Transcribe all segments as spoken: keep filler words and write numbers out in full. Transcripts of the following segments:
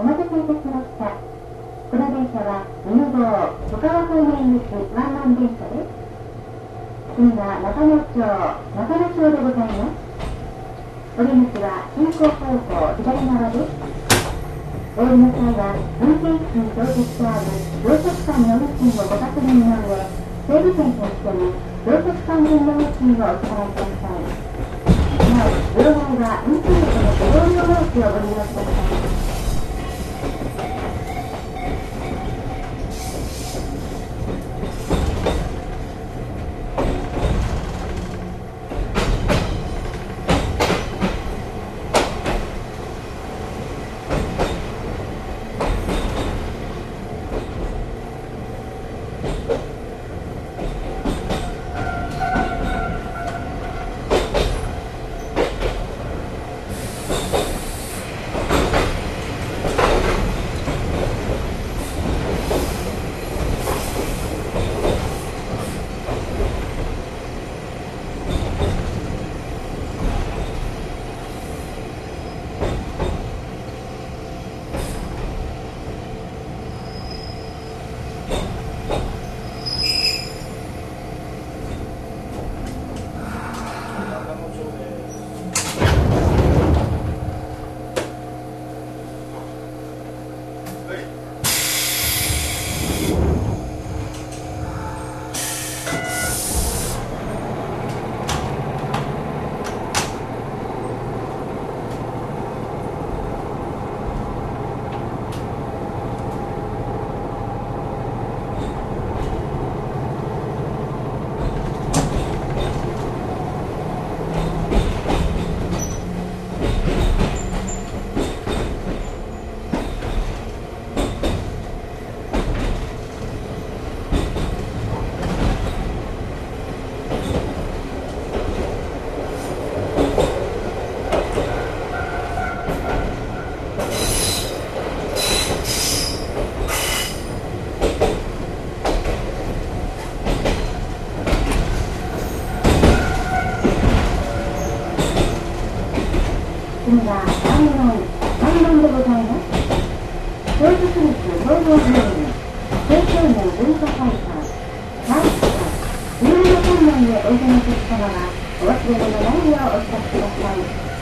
待たせいたしました。この電車はに号小川方面行きワンマン電車です。次は中野町、中野町でございます。降り口は進行方向左側です。お降りの際は運転室に表示してある乗車区間の運賃をご確認の上、整備券と一緒に乗車区間分の運賃をお支払いください。なお、両替は運賃とのご同様申しをご利用ください。次は観音、観音でございます。京都府立総合病院、青少年文化会館、体育館、いろいろ観音へおいでのお客様は、お忘れ物のないようお伝えください。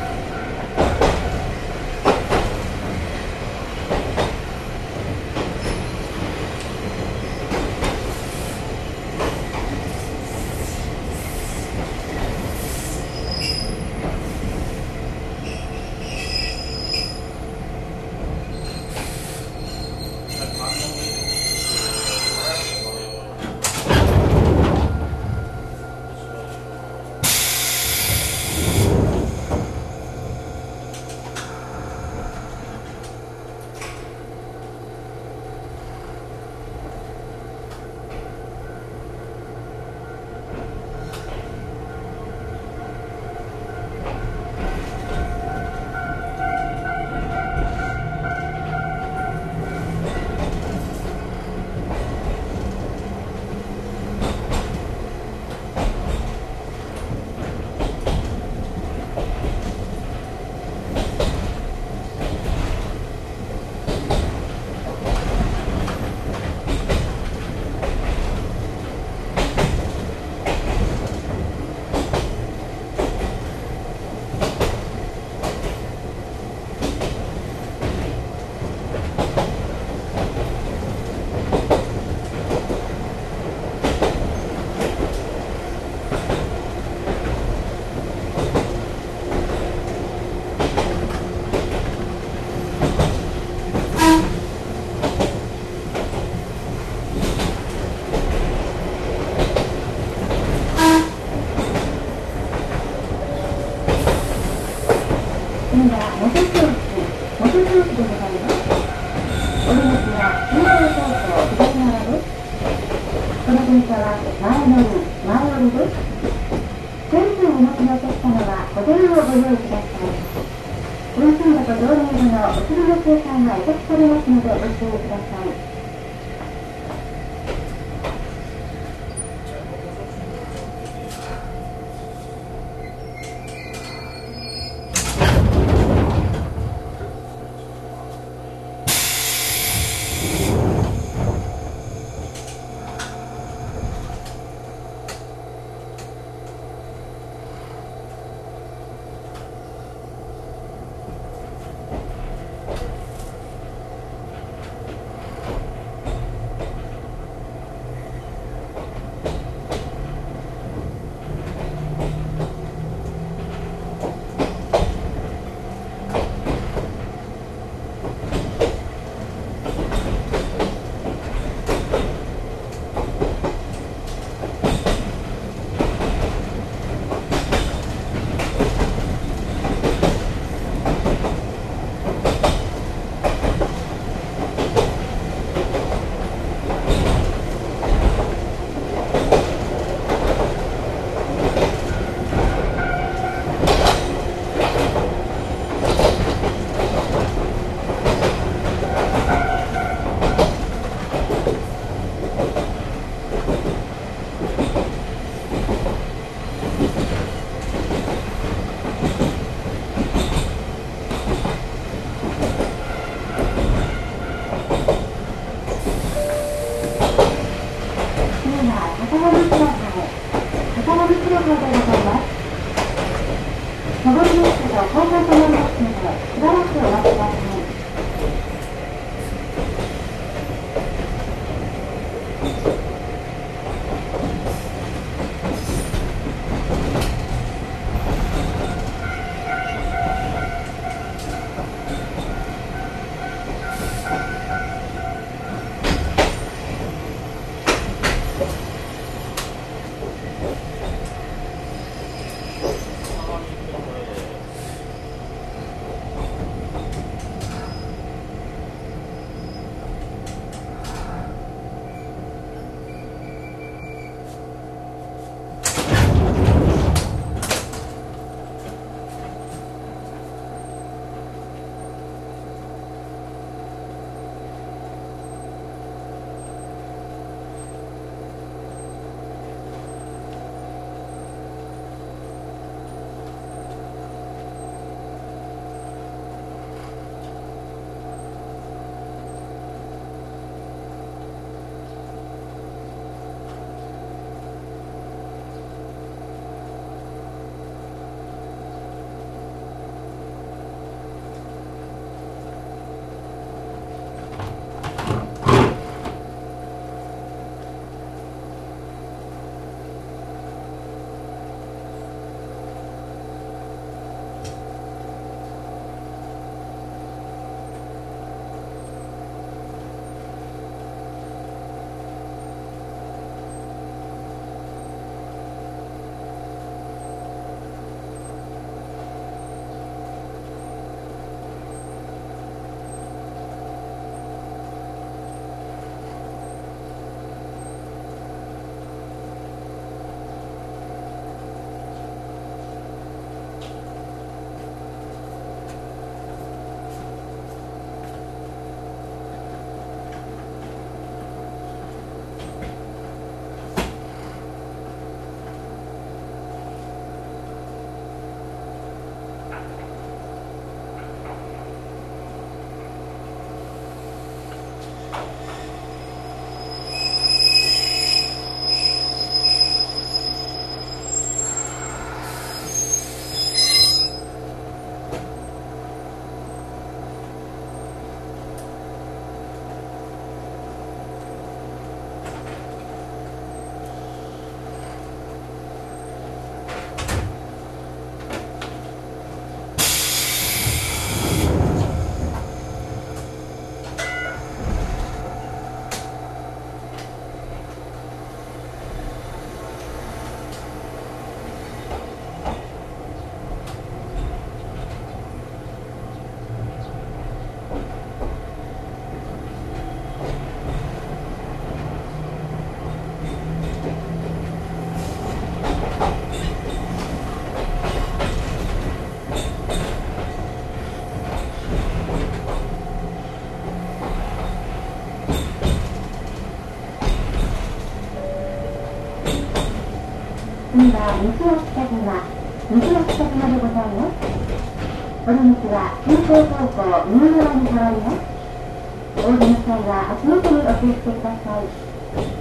次は西脇田島、西脇田島でございます。お出口は中京方向右側に変わります。お降りの際は足元にお気をつけください。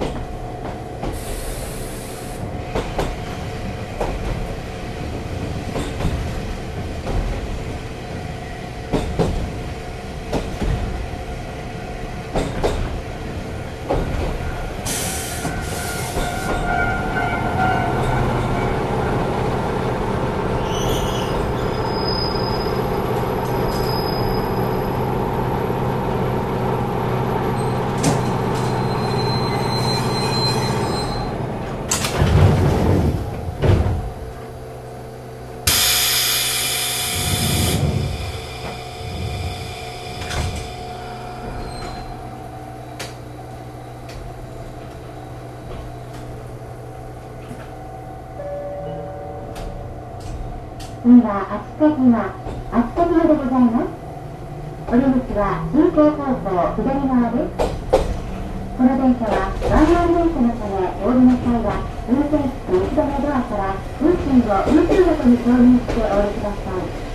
次は秋田島、秋田島でございます。お出口は中京方向左側です。この電車は湾岸電車のため、お降りの際は運転室いちどめドアから運賃を運賃箱に投入してお降りください。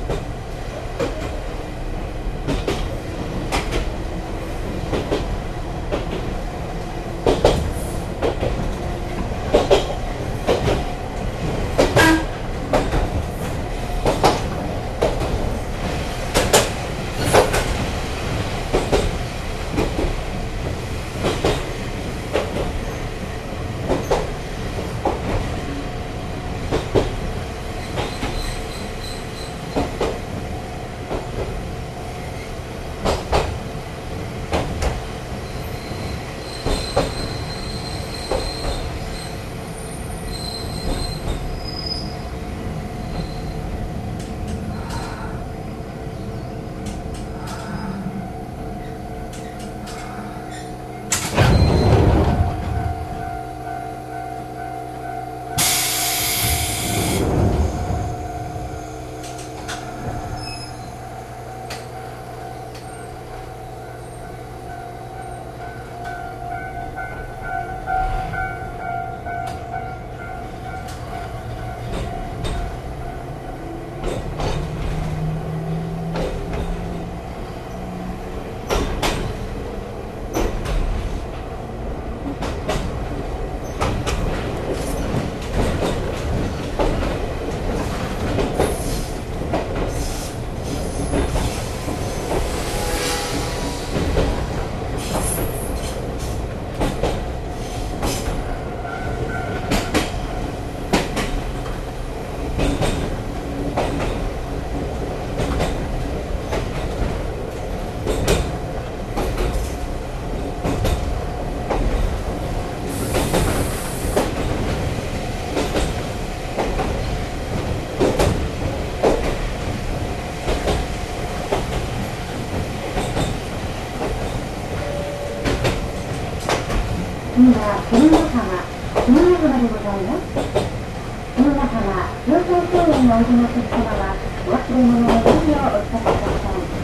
次は鶴ヶ浜、鶴ヶ浜でございます。鶴ヶ浜、両方公園のおいでのお客様は、お忘れ物のないようお伝えください。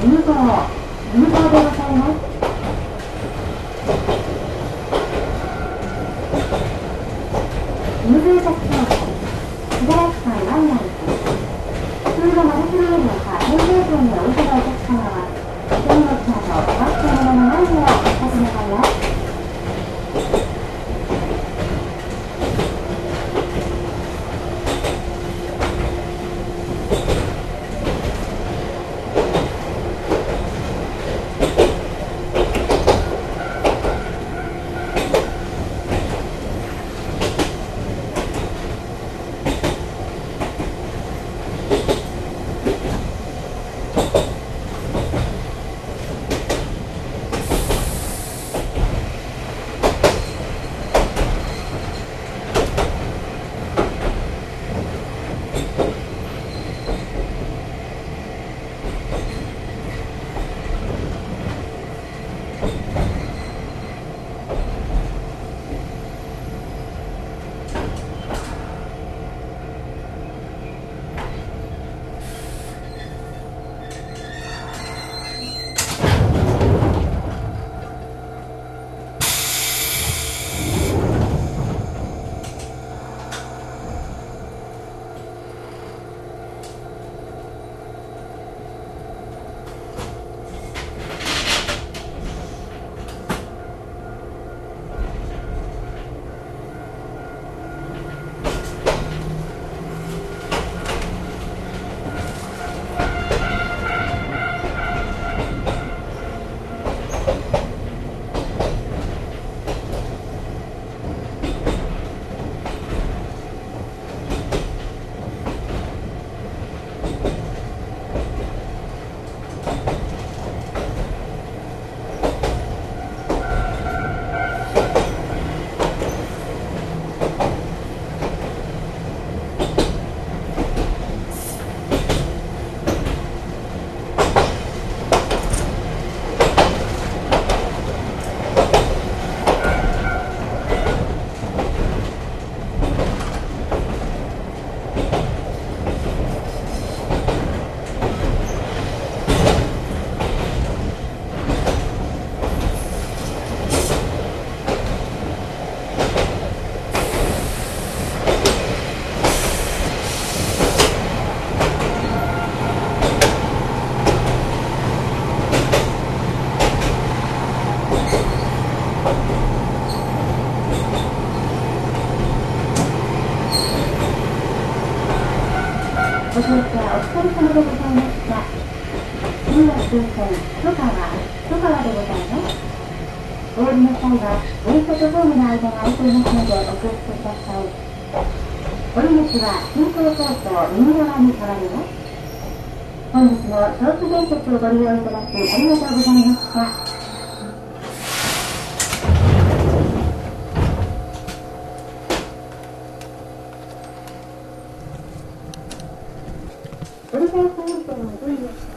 犬号、犬号でございます。犬号特徴は、しばらく間ワンナイト。通路マルチレールか変形点においでのお客様は、手荷物などお忘れ物のないようお願いします。ご乗車お疲れ様でございました。次は終点、戸川、戸川でございます。お降りの際は、電車とホームの間が空いていますのでお気をつけください。降り口は進行方向右側に変わります。本日も小津電鉄をご利用いただきありがとうございました。折り返し運転をご利用して